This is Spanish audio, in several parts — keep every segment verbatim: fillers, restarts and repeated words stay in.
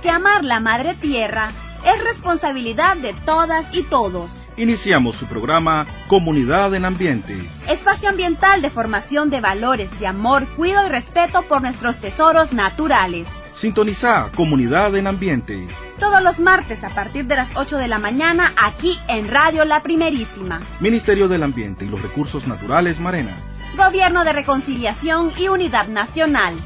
porque amar la Madre Tierra es responsabilidad de todas y todos. Iniciamos su programa Comunidad en Ambiente. Espacio ambiental de formación de valores de amor, cuidado y respeto por nuestros tesoros naturales. Sintoniza Comunidad en Ambiente. Todos los martes a partir de las ocho de la mañana aquí en Radio La Primerísima. Ministerio del Ambiente y los Recursos Naturales Marena. Gobierno de Reconciliación y Unidad Nacional.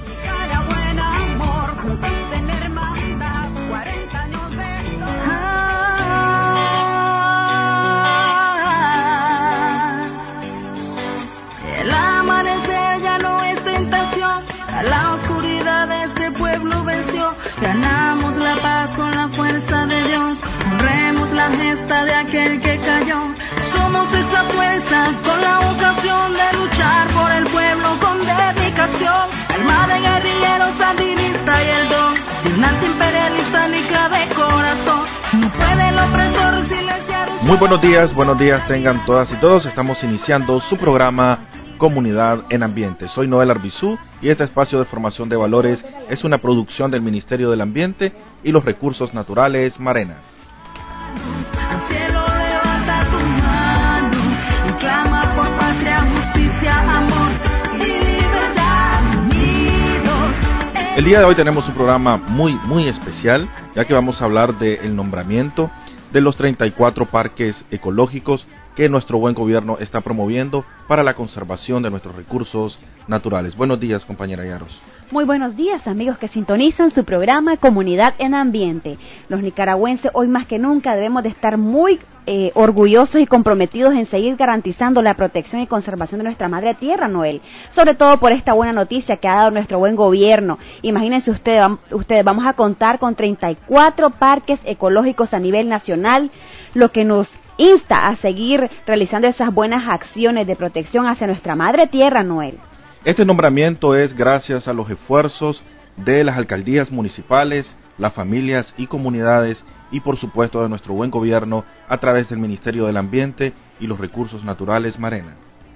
El amanecer ya no es tentación, a la oscuridad de este pueblo venció. Ganamos la paz con la fuerza de Dios, honremos la gesta de aquel que cayó. Somos esa fuerza con la ocasión de luchar por el pueblo con dedicación. Alma de guerrillero sandinista y el don de un antiimperialista nica de corazón. No puede el opresor silenciar. Muy buenos días, buenos días tengan todas y todos. Estamos iniciando su programa Comunidad en Ambiente. Soy Noel Arbizú y este espacio de formación de valores es una producción del Ministerio del Ambiente y los Recursos Naturales Marena. Al cielo levanta tu mano y clama por patria, justicia, amor y libertad unidos. El día de hoy tenemos un programa muy, muy especial, ya que vamos a hablar del nombramiento de los treinta y cuatro parques ecológicos que nuestro buen gobierno está promoviendo para la conservación de nuestros recursos naturales. Buenos días, compañera Yaros. Muy buenos días, amigos que sintonizan su programa Comunidad en Ambiente. Los nicaragüenses hoy más que nunca debemos de estar muy eh, orgullosos y comprometidos en seguir garantizando la protección y conservación de nuestra madre tierra, Noel. Sobre todo por esta buena noticia que ha dado nuestro buen gobierno. Imagínense ustedes, ustedes vamos a contar con treinta y cuatro parques ecológicos a nivel nacional, lo que nos insta a seguir realizando esas buenas acciones de protección hacia nuestra madre tierra, Noel. Este nombramiento es gracias a los esfuerzos de las alcaldías municipales, las familias y comunidades y por supuesto de nuestro buen gobierno a través del Ministerio del Ambiente y los Recursos Naturales Marena.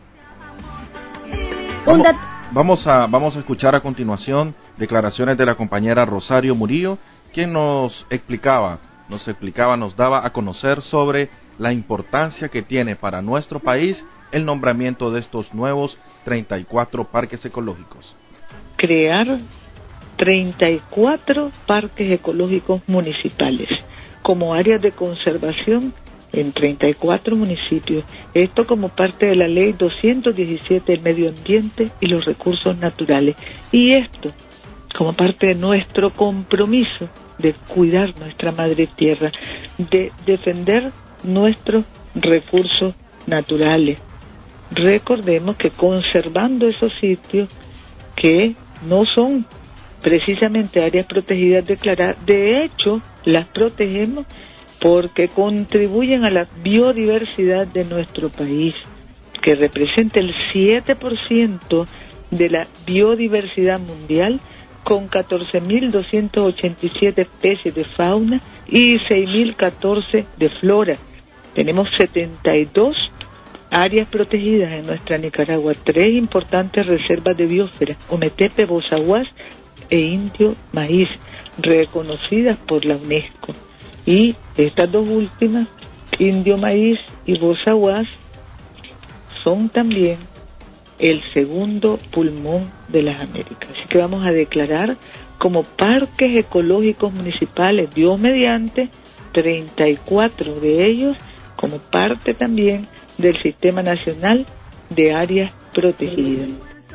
Vamos, vamos, a, vamos a escuchar a continuación declaraciones de la compañera Rosario Murillo, quien nos explicaba, nos explicaba, nos daba a conocer sobre la importancia que tiene para nuestro país el nombramiento de estos nuevos treinta y cuatro parques ecológicos. Crear treinta y cuatro parques ecológicos municipales como áreas de conservación en treinta y cuatro municipios. Esto como parte de la ley doscientos diecisiete del medio ambiente y los recursos naturales. Y esto como parte de nuestro compromiso de cuidar nuestra madre tierra, de defender nuestros recursos naturales. Recordemos que conservando esos sitios que no son precisamente áreas protegidas declaradas, de hecho las protegemos porque contribuyen a la biodiversidad de nuestro país, que representa el siete por ciento de la biodiversidad mundial, con catorce mil doscientas ochenta y siete especies de fauna y seis mil catorce de flora. Tenemos setenta y dos áreas protegidas en nuestra Nicaragua, tres importantes reservas de biosfera, Ometepe, Bozaguas e Indio Maíz, reconocidas por la UNESCO. Y estas dos últimas, Indio Maíz y Bozaguas, son también el segundo pulmón de las Américas. Así que vamos a declarar como parques ecológicos municipales, Dios mediante, treinta y cuatro de ellos como parte también del Sistema Nacional de Áreas Protegidas.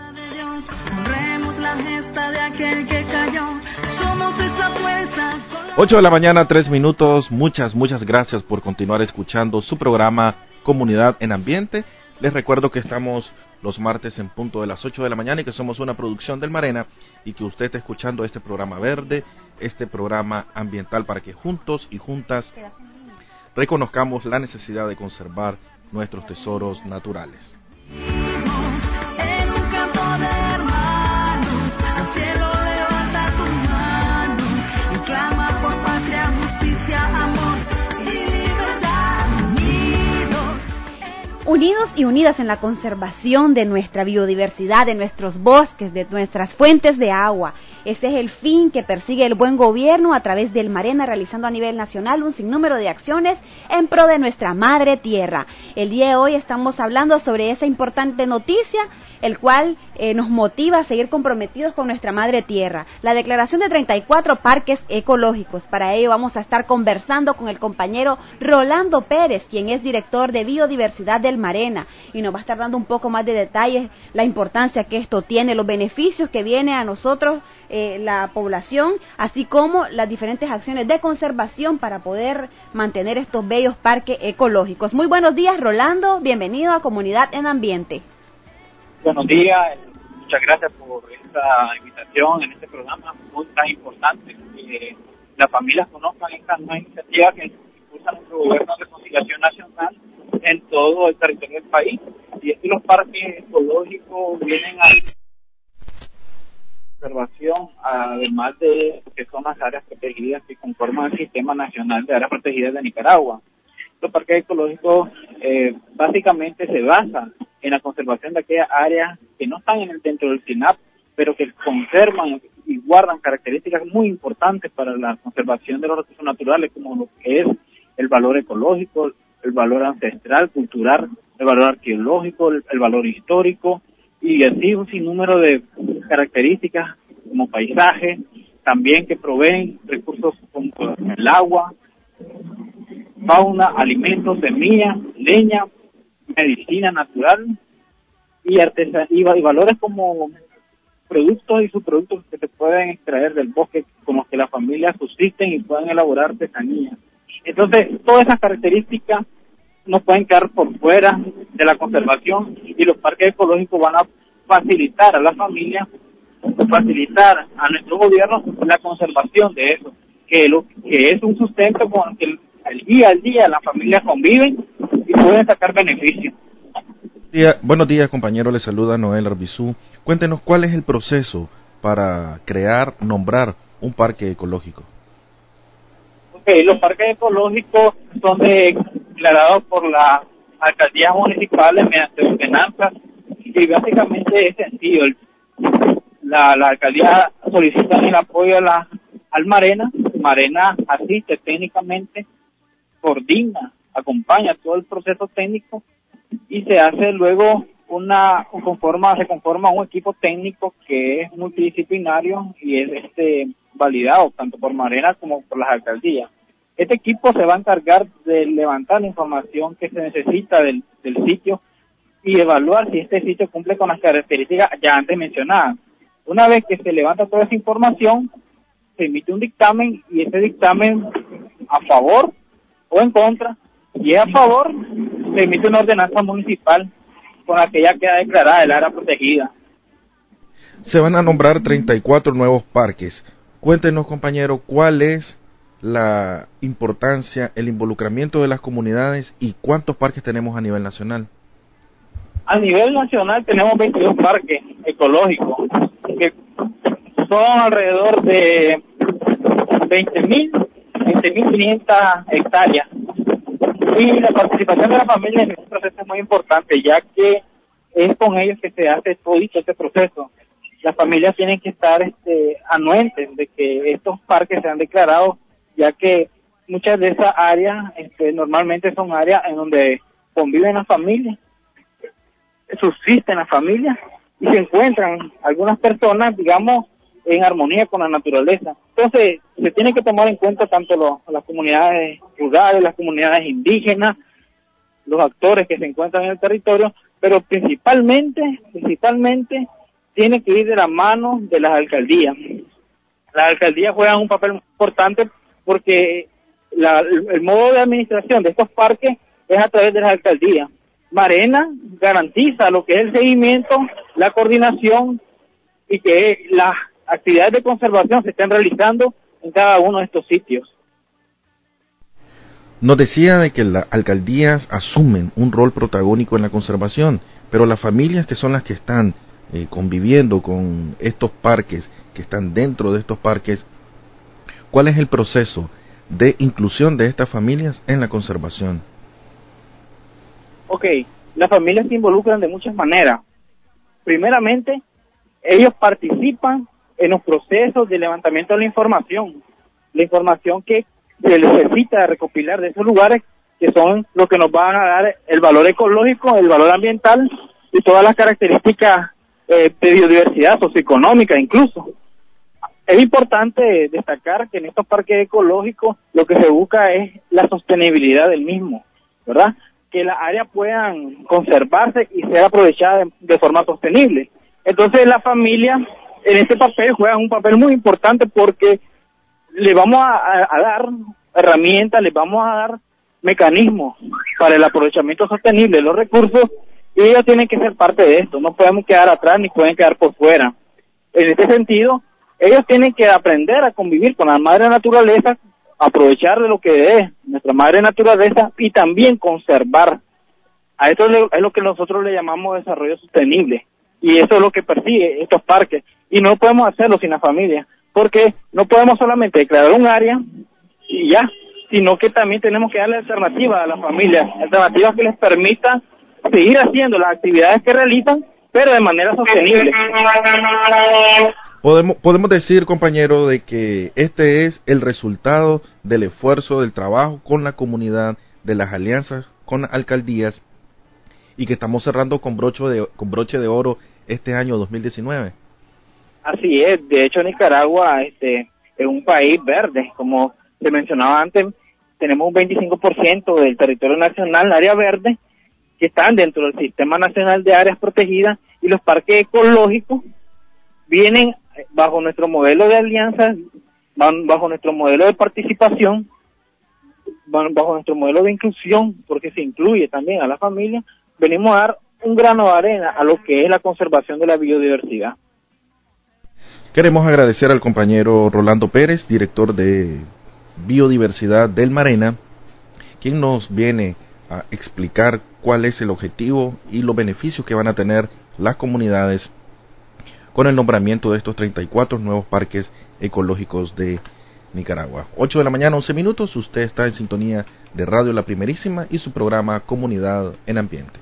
ocho de la mañana, tres minutos. Muchas, muchas gracias por continuar escuchando su programa Comunidad en Ambiente. Les recuerdo que estamos los martes en punto de las ocho de la mañana y que somos una producción del Marena y que usted está escuchando este programa verde, este programa ambiental para que juntos y juntas reconozcamos la necesidad de conservar nuestros tesoros naturales. Unidos y unidas en la conservación de nuestra biodiversidad, de nuestros bosques, de nuestras fuentes de agua. Ese es el fin que persigue el buen gobierno a través del Marena, realizando a nivel nacional un sinnúmero de acciones en pro de nuestra madre tierra. El día de hoy estamos hablando sobre esa importante noticia, el cual eh, nos motiva a seguir comprometidos con nuestra madre tierra. La declaración de treinta y cuatro parques ecológicos. Para ello vamos a estar conversando con el compañero Rolando Pérez, quien es director de biodiversidad del Marena, y nos va a estar dando un poco más de detalles, la importancia que esto tiene, los beneficios que viene a nosotros, eh, la población, así como las diferentes acciones de conservación para poder mantener estos bellos parques ecológicos. Muy buenos días, Rolando, bienvenido a Comunidad en Ambiente. Buenos días, muchas gracias por esta invitación en este programa muy tan importante, que las familias conozcan estas nuevas iniciativas que impulsa nuestro gobierno de conciliación nacional en todo el territorio del país. Y es que los parques ecológicos vienen a observación, además de que son las áreas protegidas que conforman el Sistema Nacional de Áreas Protegidas de Nicaragua. Los parques ecológicos eh, básicamente se basan en la conservación de aquellas áreas que no están en el, dentro del C I N A P, pero que conservan y guardan características muy importantes para la conservación de los recursos naturales, como lo que es el valor ecológico, el valor ancestral, cultural, el valor arqueológico, el, el valor histórico, y así un sinnúmero de características como paisaje, también que proveen recursos como el agua, fauna, alimentos, semillas, leña, medicina natural y artesanía, y valores como productos y subproductos que se pueden extraer del bosque, con los que las familias subsisten y pueden elaborar artesanía. Entonces, todas esas características no pueden quedar por fuera de la conservación, y los parques ecológicos van a facilitar a las familias, facilitar a nuestro gobierno la conservación de eso, que lo que es un sustento con el que el, el día al día las familias conviven y pueden sacar beneficios. Día, buenos días, compañero, le saluda Noel Arbizú. Cuéntenos cuál es el proceso para crear, nombrar un parque ecológico. Ok, los parques ecológicos son declarados por las alcaldías municipales mediante ordenanzas, y básicamente es sencillo. El, la, la alcaldía solicita el apoyo a la, al Marena, Marena asiste técnicamente, coordina, acompaña todo el proceso técnico, y se hace luego una conforma se conforma un equipo técnico que es multidisciplinario y es este validado tanto por Marena como por las alcaldías. Este equipo se va a encargar de levantar la información que se necesita del, del sitio y evaluar si este sitio cumple con las características ya antes mencionadas. Una vez que se levanta toda esa información, se emite un dictamen, y ese dictamen a favor o en contra, y es a favor, se emite una ordenanza municipal con la que ya queda declarada el área protegida. Se van a nombrar treinta y cuatro nuevos parques. Cuéntenos, compañero, cuál es la importancia, el involucramiento de las comunidades y cuántos parques tenemos a nivel nacional. A nivel nacional tenemos veintidós parques ecológicos, que son alrededor de veinte mil quinientas hectáreas. Y la participación de la familia en este proceso es muy importante, ya que es con ellos que se hace todo este proceso. Las familias tienen que estar este, anuentes de que estos parques sean declarados, ya que muchas de esas áreas este, normalmente son áreas en donde conviven las familias, subsisten las familias y se encuentran algunas personas, digamos, en armonía con la naturaleza. Entonces, se tiene que tomar en cuenta tanto los, las comunidades rurales, las comunidades indígenas, los actores que se encuentran en el territorio, pero principalmente, principalmente, tiene que ir de la mano de las alcaldías. Las alcaldías juegan un papel importante porque la, el, el modo de administración de estos parques es a través de las alcaldías. Marena garantiza lo que es el seguimiento, la coordinación y que las actividades de conservación se estén realizando en cada uno de estos sitios. Nos decía de que las alcaldías asumen un rol protagónico en la conservación, pero las familias que son las que están eh, conviviendo con estos parques, que están dentro de estos parques, ¿cuál es el proceso de inclusión de estas familias en la conservación? Ok, las familias se involucran de muchas maneras. Primeramente, ellos participan en los procesos de levantamiento de la información, la información que se necesita recopilar de esos lugares, que son los que nos van a dar el valor ecológico, el valor ambiental y todas las características eh, de biodiversidad socioeconómica incluso. Es importante destacar que en estos parques ecológicos lo que se busca es la sostenibilidad del mismo, ¿verdad? Que las áreas puedan conservarse y ser aprovechadas de, de forma sostenible. Entonces la familia en este papel juega un papel muy importante porque le vamos a, a, a dar herramientas, le vamos a dar mecanismos para el aprovechamiento sostenible de los recursos, y ellos tienen que ser parte de esto, no podemos quedar atrás ni pueden quedar por fuera. En este sentido, ellos tienen que aprender a convivir con la madre naturaleza, aprovechar de lo que es nuestra madre naturaleza y también conservar. A esto es lo que nosotros le llamamos desarrollo sostenible, y eso es lo que persigue estos parques, y no podemos hacerlo sin la familia, porque no podemos solamente declarar un área y ya, sino que también tenemos que darle alternativas a las familias, alternativas que les permitan seguir haciendo las actividades que realizan, pero de manera sostenible. Podemos, podemos decir, compañero, de que este es el resultado del esfuerzo, del trabajo con la comunidad, de las alianzas con alcaldías, y que estamos cerrando con broche de, con broche de oro este año dos mil diecinueve. Así es, de hecho Nicaragua este, es un país verde, como se mencionaba antes, tenemos un veinticinco por ciento del territorio nacional, área verde, que están dentro del Sistema Nacional de Áreas Protegidas, y los parques ecológicos vienen bajo nuestro modelo de alianza, van bajo nuestro modelo de participación, van bajo nuestro modelo de inclusión, porque se incluye también a la familia. Venimos a dar un grano de arena a lo que es la conservación de la biodiversidad. Queremos agradecer al compañero Rolando Pérez, director de Biodiversidad del Marena, quien nos viene a explicar cuál es el objetivo y los beneficios que van a tener las comunidades con el nombramiento de estos treinta y cuatro nuevos parques ecológicos de Nicaragua. ocho de la mañana, once minutos, usted está en sintonía de Radio La Primerísima y su programa Comunidad en Ambiente.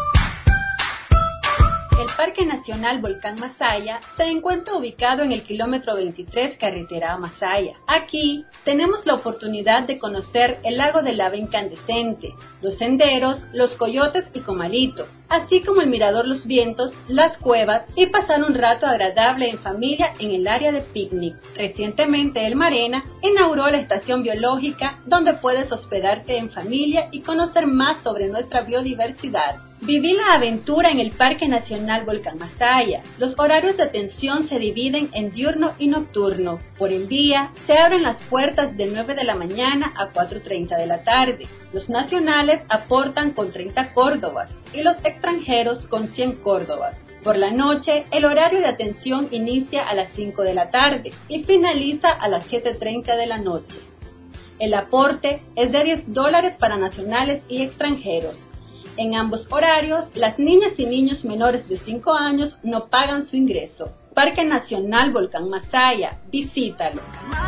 El Parque Nacional Volcán Masaya se encuentra ubicado en el kilómetro veintitrés, carretera a Masaya. Aquí tenemos la oportunidad de conocer el lago de lava incandescente, los senderos, los coyotes y Comalito, así como el mirador Los Vientos, las cuevas y pasar un rato agradable en familia en el área de picnic. Recientemente el Marena inauguró la estación biológica donde puedes hospedarte en familia y conocer más sobre nuestra biodiversidad. Viví la aventura en el Parque Nacional Volcán Masaya. Los horarios de atención se dividen en diurno y nocturno. Por el día se abren las puertas de nueve de la mañana a cuatro treinta de la tarde. Los nacionales aportan con treinta córdobas y los extranjeros con cien córdobas. Por la noche, el horario de atención inicia a las cinco de la tarde y finaliza a las siete treinta de la noche. El aporte es de diez dólares para nacionales y extranjeros. En ambos horarios, las niñas y niños menores de cinco años no pagan su ingreso. Parque Nacional Volcán Masaya, visítalo.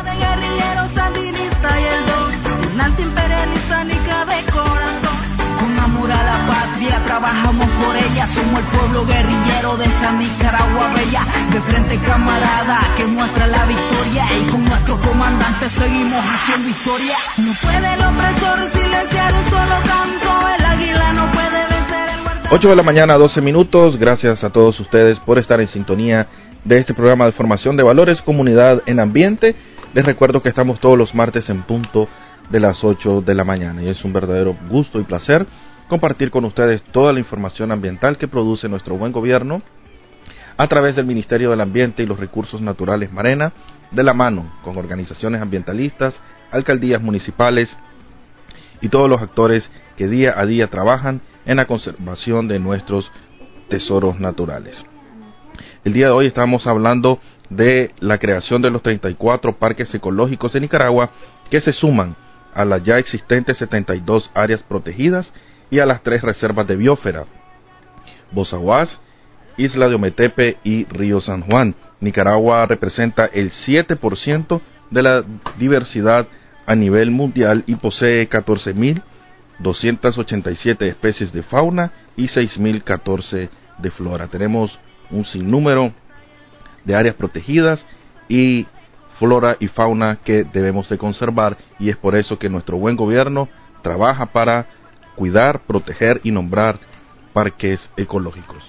Con amor a la patria trabajamos por ella, somos el pueblo guerrillero de esta Nicaragua bella, de frente camarada que muestra la victoria, y con nuestro comandante seguimos haciendo historia. No puede el opresor silenciar un solo canto, el águila no puede vencer el guardián. ocho de la mañana, doce minutos, gracias a todos ustedes por estar en sintonía de este programa de formación de valores, Comunidad en Ambiente. Les recuerdo que estamos todos los martes en punto de las ocho de la mañana, y es un verdadero gusto y placer compartir con ustedes toda la información ambiental que produce nuestro buen gobierno a través del Ministerio del Ambiente y los Recursos Naturales Marena, de la mano con organizaciones ambientalistas, alcaldías municipales y todos los actores que día a día trabajan en la conservación de nuestros tesoros naturales. El día de hoy estamos hablando de la creación de los treinta y cuatro parques ecológicos de Nicaragua, que se suman a las ya existentes setenta y dos áreas protegidas y a las tres reservas de biosfera: Bozaguas, Isla de Ometepe y Río San Juan. Nicaragua representa el siete por ciento de la diversidad a nivel mundial y posee catorce mil doscientas ochenta y siete especies de fauna y seis mil catorce de flora. Tenemos un sinnúmero de áreas protegidas y flora y fauna que debemos de conservar, y es por eso que nuestro buen gobierno trabaja para cuidar, proteger y nombrar parques ecológicos.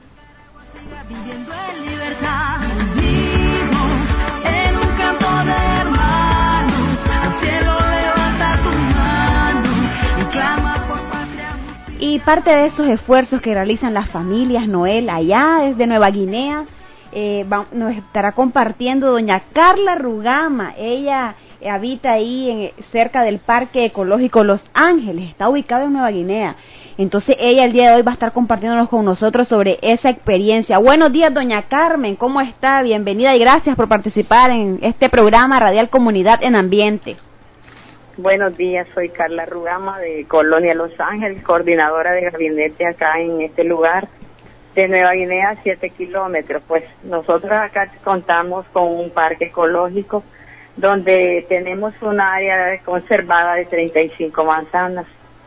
Viviendo en libertad, vivimos en un campo de hermanos, al cielo levanta tu mano y clama por patria. Y parte de esos esfuerzos que realizan las familias, Noel, allá desde Nueva Guinea, eh, va, nos estará compartiendo doña Carla Rugama. Ella eh, habita ahí en, cerca del Parque Ecológico Los Ángeles, está ubicado en Nueva Guinea. Entonces ella el día de hoy va a estar compartiéndonos con nosotros sobre esa experiencia. Buenos días, doña Carmen, ¿cómo está? Bienvenida y gracias por participar en este programa Radial Comunidad en Ambiente. Buenos días, soy Carla Rugama de Colonia Los Ángeles, coordinadora de gabinete acá en este lugar de Nueva Guinea, siete kilómetros. Pues nosotros acá contamos con un parque ecológico donde tenemos una área conservada de treinta y cinco manzanas.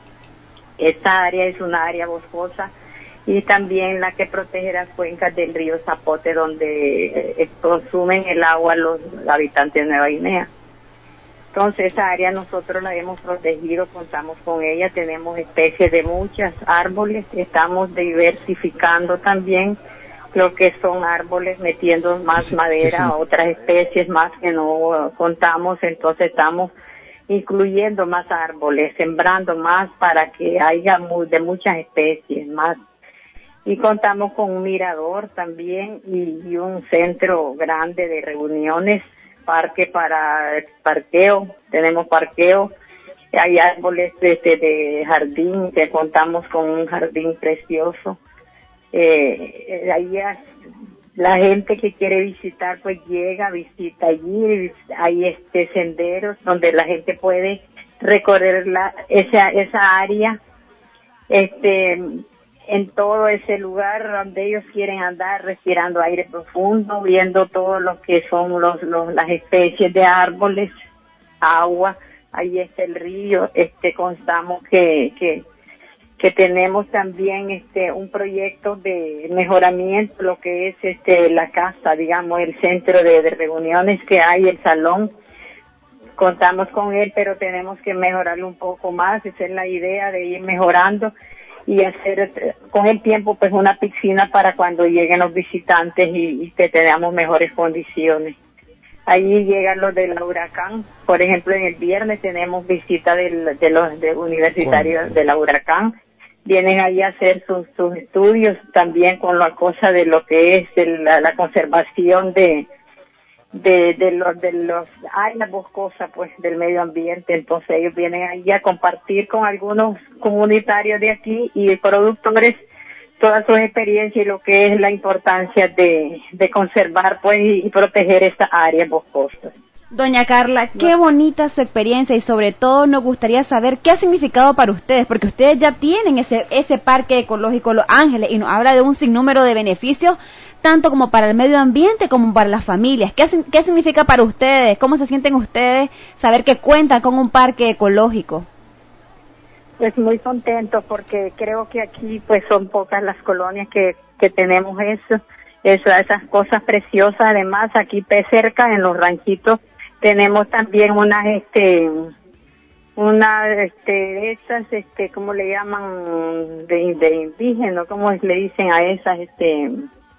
Esta área es una área boscosa y también la que protege las cuencas del río Zapote, donde eh, consumen el agua los habitantes de Nueva Guinea. Entonces esa área nosotros la hemos protegido, contamos con ella, tenemos especies de muchos árboles, estamos diversificando también lo que son árboles, metiendo más sí, madera, sí, sí. otras especies más que no contamos, entonces estamos incluyendo más árboles, sembrando más para que haya mu- de muchas especies más. Y contamos con un mirador también y, y un centro grande de reuniones, parque para parqueo, tenemos parqueo, hay árboles de, de, de jardín, que contamos con un jardín precioso. Eh, ahí la gente que quiere visitar pues llega, visita allí, hay este senderos donde la gente puede recorrer la, esa esa área, este en todo ese lugar donde ellos quieren andar, respirando aire profundo, viendo todo lo que son los, los las especies de árboles, agua, ahí está el río, este constamos que que que tenemos también este un proyecto de mejoramiento, lo que es este la casa, digamos, el centro de, de reuniones que hay, el salón, contamos con él, pero tenemos que mejorarlo un poco más, esa es la idea de ir mejorando y hacer con el tiempo pues una piscina para cuando lleguen los visitantes y, y que tengamos mejores condiciones. Allí llegan los del huracán, por ejemplo en el viernes tenemos visita del, de los de universitarios de la huracán, vienen ahí a hacer sus, sus estudios también con la cosa de lo que es el, la, la conservación de de de los de los áreas boscosas pues del medio ambiente. Entonces ellos vienen ahí a compartir con algunos comunitarios de aquí y productores todas sus experiencias y lo que es la importancia de de conservar pues y, y proteger estas áreas boscosas. Doña Carla, qué bonita su experiencia y sobre todo nos gustaría saber qué ha significado para ustedes, porque ustedes ya tienen ese ese parque ecológico Los Ángeles y nos habla de un sinnúmero de beneficios, tanto como para el medio ambiente como para las familias. ¿Qué, qué significa para ustedes? ¿Cómo se sienten ustedes saber que cuentan con un parque ecológico? Pues muy contentos porque creo que aquí pues son pocas las colonias que, que tenemos eso, eso, esas cosas preciosas. Además aquí cerca en los ranchitos tenemos también unas este una este esas este cómo le llaman de, de indígenas, cómo le dicen a esas este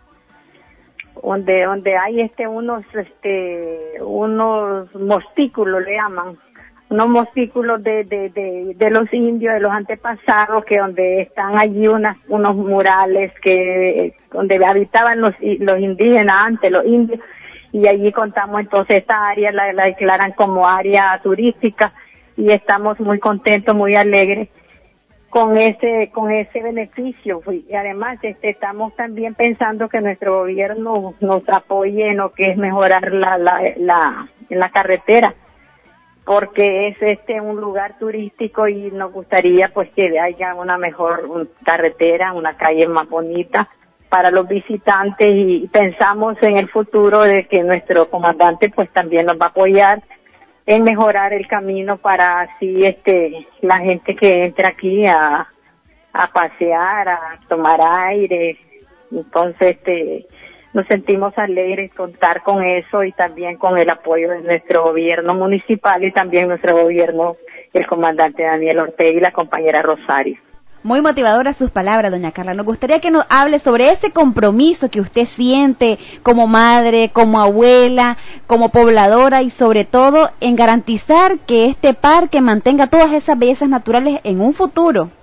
donde donde hay este unos este unos mostículos le llaman, unos mostículos de de de de los indios, de los antepasados, que donde están allí unas unos murales que donde habitaban los los indígenas antes, los indios. Y allí contamos entonces esta área la, la declaran como área turística y estamos muy contentos, muy alegres con ese con ese beneficio. Y además este estamos también pensando que nuestro gobierno nos apoye en lo que es mejorar la la la, la carretera, porque es este un lugar turístico y nos gustaría pues que haya una mejor un, carretera, una calle más bonita para los visitantes, y pensamos en el futuro de que nuestro comandante pues también nos va a apoyar en mejorar el camino para así este la gente que entra aquí a a pasear, a tomar aire. Entonces este nos sentimos alegres contar con eso y también con el apoyo de nuestro gobierno municipal y también nuestro gobierno, el comandante Daniel Ortega y la compañera Rosario. Muy motivadoras sus palabras, doña Carla. Nos gustaría que nos hable sobre ese compromiso que usted siente como madre, como abuela, como pobladora y sobre todo en garantizar que este parque mantenga todas esas bellezas naturales en un futuro.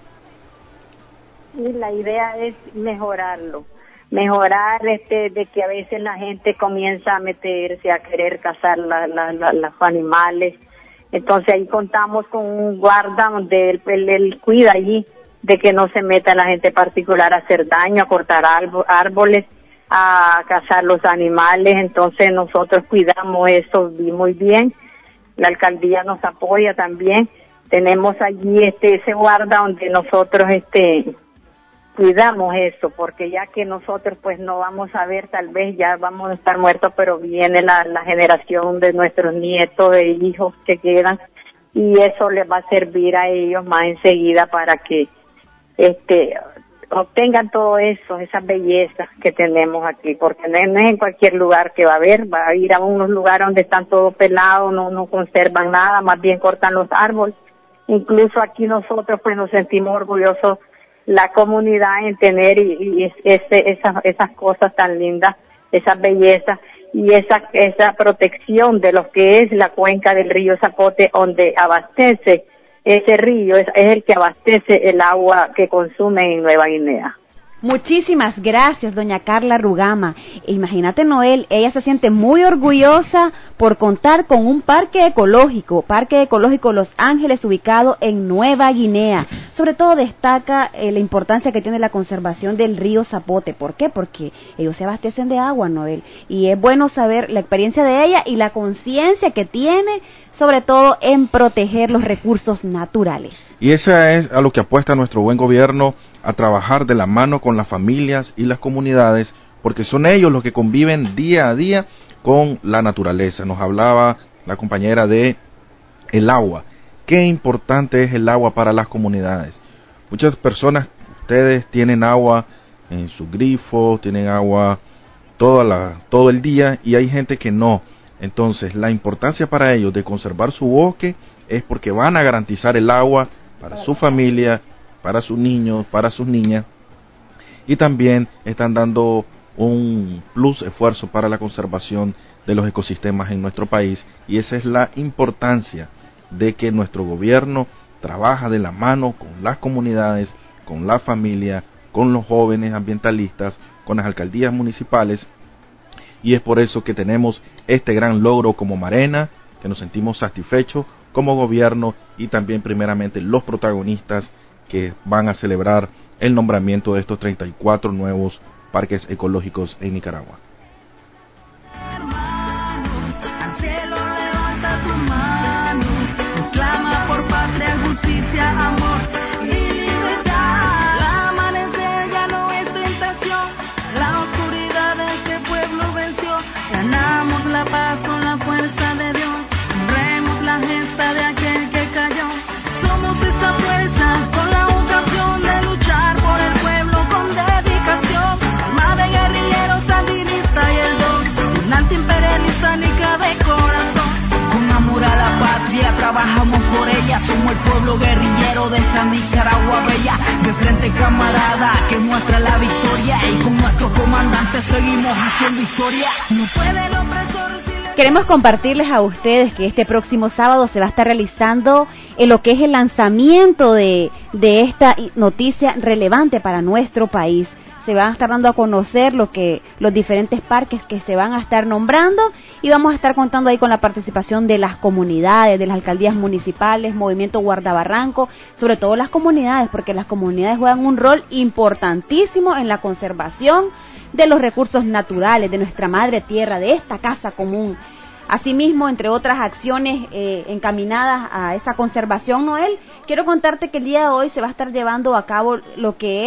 Y la idea es mejorarlo, mejorar este de que a veces la gente comienza a meterse, a querer cazar la, la, la, los animales. Entonces ahí contamos con un guarda donde él, él, él cuida allí de que no se meta la gente particular a hacer daño, a cortar árboles, a cazar los animales. Entonces nosotros cuidamos eso muy bien. La alcaldía nos apoya también. Tenemos allí este ese guarda donde nosotros este cuidamos eso, porque ya que nosotros pues no vamos a ver, tal vez ya vamos a estar muertos, pero viene la, la generación de nuestros nietos, de hijos que quedan, y eso les va a servir a ellos más enseguida para que este obtengan todo eso, esas bellezas que tenemos aquí, porque no es en cualquier lugar que va a haber, va a ir a unos lugares donde están todos pelados, no no conservan nada, más bien cortan los árboles. Incluso aquí nosotros pues nos sentimos orgullosos, la comunidad, en tener y, y ese, esas esas cosas tan lindas, esas bellezas y esa esa protección de lo que es la cuenca del río Zapote, donde abastece ese río, es, es el que abastece el agua que consumen en Nueva Guinea. Muchísimas gracias, doña Carla Rugama. Imagínate, Noel, ella se siente muy orgullosa por contar con un parque ecológico, Parque Ecológico Los Ángeles, ubicado en Nueva Guinea. Sobre todo destaca eh, la importancia que tiene la conservación del río Zapote. ¿Por qué? Porque ellos se abastecen de agua, Noel. Y es bueno saber la experiencia de ella y la conciencia que tiene, sobre todo en proteger los recursos naturales. Y esa es a lo que apuesta nuestro buen gobierno, a trabajar de la mano con las familias y las comunidades, porque son ellos los que conviven día a día con la naturaleza. Nos hablaba la compañera de el agua. Qué importante es el agua para las comunidades. Muchas personas, ustedes tienen agua en sus grifos, tienen agua toda la, todo el día, y hay gente que no. Entonces, la importancia para ellos de conservar su bosque es porque van a garantizar el agua para su familia, para sus niños, para sus niñas, y también están dando un plus esfuerzo para la conservación de los ecosistemas en nuestro país, y esa es la importancia de que nuestro gobierno trabaja de la mano con las comunidades, con la familia, con los jóvenes ambientalistas, con las alcaldías municipales, y es por eso que tenemos este gran logro como Marena, que nos sentimos satisfechos como gobierno y también primeramente los protagonistas que van a celebrar el nombramiento de estos treinta y cuatro nuevos parques ecológicos en Nicaragua. Al cielo levanta tu mano, clama por patria, justicia, amor y libertad. El amanecer ya no es tentación, la oscuridad de este pueblo venció. Ganamos la paz con la fuerza de Dios, honremos la gesta de aquel que cayó. Somos esa fuerza con la ocasión de luchar por el pueblo con dedicación. Alma de guerrillero sandinista y el don, un antiimperialista nica de corazón. Con amor a la patria trabajamos por ella, somos el pueblo guerrillero de esta Nicaragua bella. De frente camarada que muestra la victoria, y con nuestro comandante seguimos haciendo historia. No puede el opresor. Queremos compartirles a ustedes que este próximo sábado se va a estar realizando en lo que es el lanzamiento de, de esta noticia relevante para nuestro país. Se van a estar dando a conocer lo que los diferentes parques que se van a estar nombrando, y vamos a estar contando ahí con la participación de las comunidades, de las alcaldías municipales, Movimiento Guardabarranco, sobre todo las comunidades, porque las comunidades juegan un rol importantísimo en la conservación de los recursos naturales de nuestra madre tierra, de esta casa común. Asimismo, entre otras acciones eh, encaminadas a esa conservación, Noel, quiero contarte que el día de hoy se va a estar llevando a cabo lo que es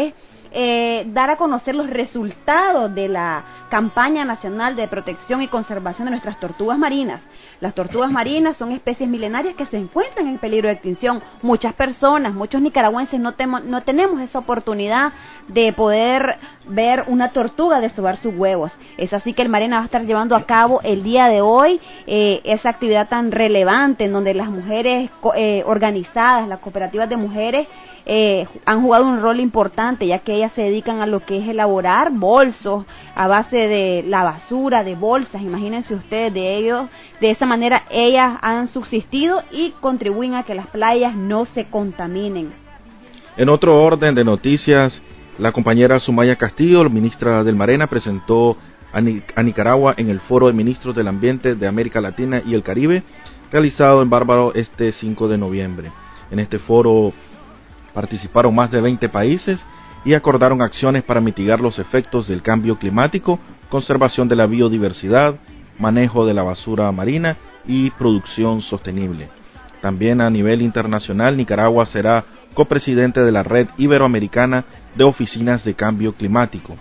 eh, dar a conocer los resultados de la campaña nacional de protección y conservación de nuestras tortugas marinas. Las tortugas marinas son especies milenarias que se encuentran en peligro de extinción. Muchas personas, muchos nicaragüenses no, temo, no tenemos esa oportunidad de poder ver una tortuga desovar sus huevos. Es así que el Marena va a estar llevando a cabo el día de hoy eh, esa actividad tan relevante en donde las mujeres eh, organizadas, las cooperativas de mujeres, Eh, han jugado un rol importante, ya que ellas se dedican a lo que es elaborar bolsos a base de la basura, de bolsas, imagínense ustedes, de ellos, de esa manera ellas han subsistido y contribuyen a que las playas no se contaminen. En otro orden de noticias, la compañera Sumaya Castillo, ministra del Marena, presentó a, Ni- a Nicaragua en el Foro de Ministros del Ambiente de América Latina y el Caribe, realizado en Bárbaro este cinco de noviembre. En este foro participaron más de veinte países y acordaron acciones para mitigar los efectos del cambio climático, conservación de la biodiversidad, manejo de la basura marina y producción sostenible. También a nivel internacional, Nicaragua será copresidente de la Red Iberoamericana de Oficinas de Cambio Climático.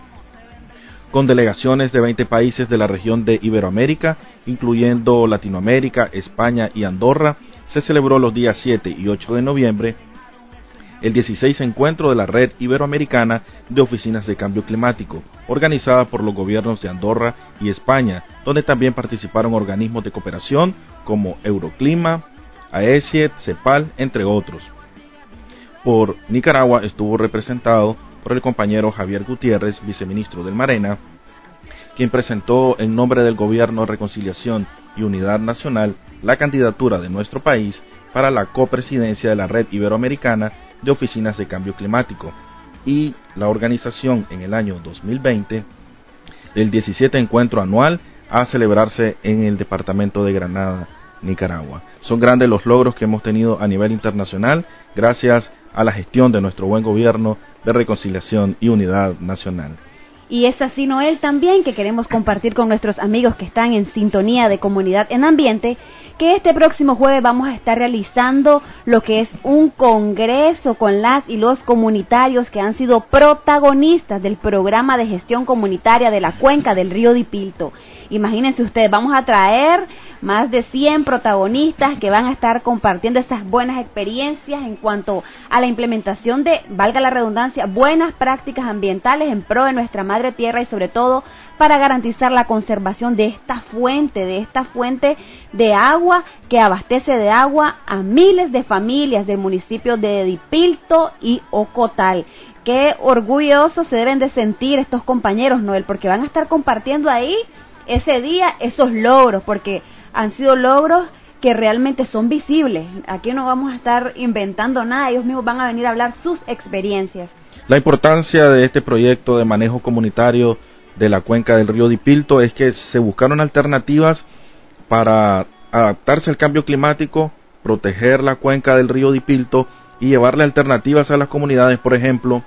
Con delegaciones de veinte países de la región de Iberoamérica, incluyendo Latinoamérica, España y Andorra, se celebró los días siete y ocho de noviembre el dieciséis encuentro de la Red Iberoamericana de Oficinas de Cambio Climático, organizada por los gobiernos de Andorra y España, donde también participaron organismos de cooperación como Euroclima, AECIET, CEPAL, entre otros. Por Nicaragua estuvo representado por el compañero Javier Gutiérrez, viceministro del Marena, quien presentó en nombre del Gobierno Reconciliación y Unidad Nacional la candidatura de nuestro país para la copresidencia de la Red Iberoamericana de Oficinas de Cambio Climático y la organización en el año dos mil veinte del diecisiete encuentro anual a celebrarse en el departamento de Granada, Nicaragua. Son grandes los logros que hemos tenido a nivel internacional gracias a la gestión de nuestro buen gobierno de reconciliación y unidad nacional. Y es así, Noel, también que queremos compartir con nuestros amigos que están en sintonía de Comunidad en Ambiente, que este próximo jueves vamos a estar realizando lo que es un congreso con las y los comunitarios que han sido protagonistas del programa de gestión comunitaria de la cuenca del río Dipilto. Imagínense ustedes, vamos a traer más de cien protagonistas que van a estar compartiendo estas buenas experiencias en cuanto a la implementación de, valga la redundancia, buenas prácticas ambientales en pro de nuestra madre tierra y sobre todo para garantizar la conservación de esta fuente, de esta fuente de agua que abastece de agua a miles de familias del municipio de Dipilto y Ocotal. Qué orgullosos se deben de sentir estos compañeros, Noel, porque van a estar compartiendo ahí ese día esos logros, porque han sido logros que realmente son visibles. Aquí no vamos a estar inventando nada, ellos mismos van a venir a hablar sus experiencias. La importancia de este proyecto de manejo comunitario de la cuenca del río Dipilto es que se buscaron alternativas para adaptarse al cambio climático, proteger la cuenca del río Dipilto y llevarle alternativas a las comunidades. Por ejemplo,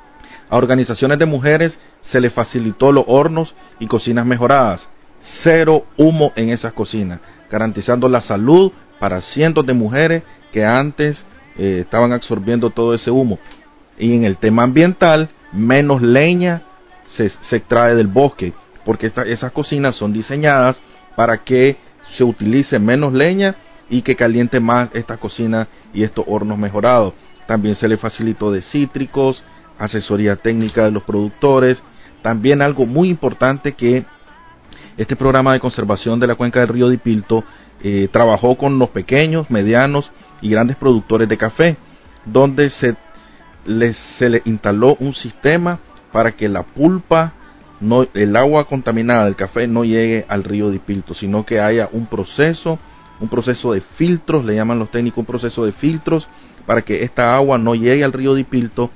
a organizaciones de mujeres se les facilitó los hornos y cocinas mejoradas, cero humo en esas cocinas, garantizando la salud para cientos de mujeres que antes eh, estaban absorbiendo todo ese humo. Y en el tema ambiental, menos leña se, se extrae del bosque, porque esta, esas cocinas son diseñadas para que se utilice menos leña y que caliente más esta cocina y estos hornos mejorados. También se le facilitó de cítricos, asesoría técnica de los productores. También algo muy importante, que este programa de conservación de la cuenca del río Dipilto eh, trabajó con los pequeños, medianos y grandes productores de café, donde se les, se le instaló un sistema para que la pulpa, no, el agua contaminada del café no llegue al río Dipilto, sino que haya un proceso, un proceso de filtros, le llaman los técnicos, un proceso de filtros para que esta agua no llegue al río Dipilto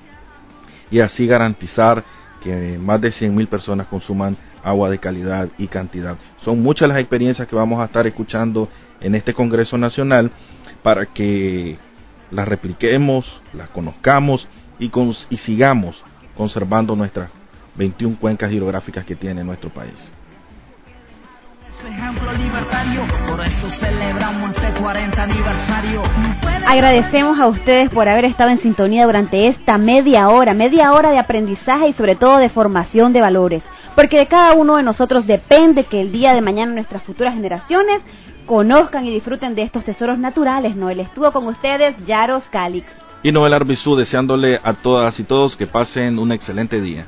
y así garantizar que más de cien mil personas consuman agua de calidad y cantidad. Son muchas las experiencias que vamos a estar escuchando en este Congreso Nacional para que las repliquemos, las conozcamos y, con, y sigamos conservando nuestras veintiuna cuencas hidrográficas que tiene nuestro país. Ejemplo libertario, por eso celebramos este cuarenta aniversario. Agradecemos a ustedes por haber estado en sintonía durante esta media hora, media hora de aprendizaje y sobre todo de formación de valores, porque de cada uno de nosotros depende que el día de mañana nuestras futuras generaciones conozcan y disfruten de estos tesoros naturales. Noel estuvo con ustedes, Yaros Calix. Y Noel Arbizú, deseándole a todas y todos que pasen un excelente día.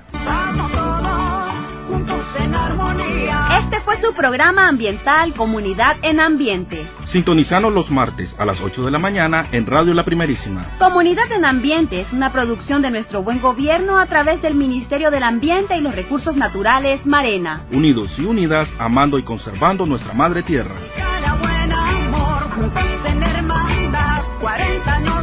Este fue su programa ambiental Comunidad en Ambiente. Sintonizanos los martes a las ocho de la mañana en Radio La Primerísima. Comunidad en Ambiente es una producción de nuestro buen gobierno a través del Ministerio del Ambiente y los Recursos Naturales, Marena. Unidos y unidas, amando y conservando nuestra madre tierra. Cada buen amor, juntos en hermandad, cuarenta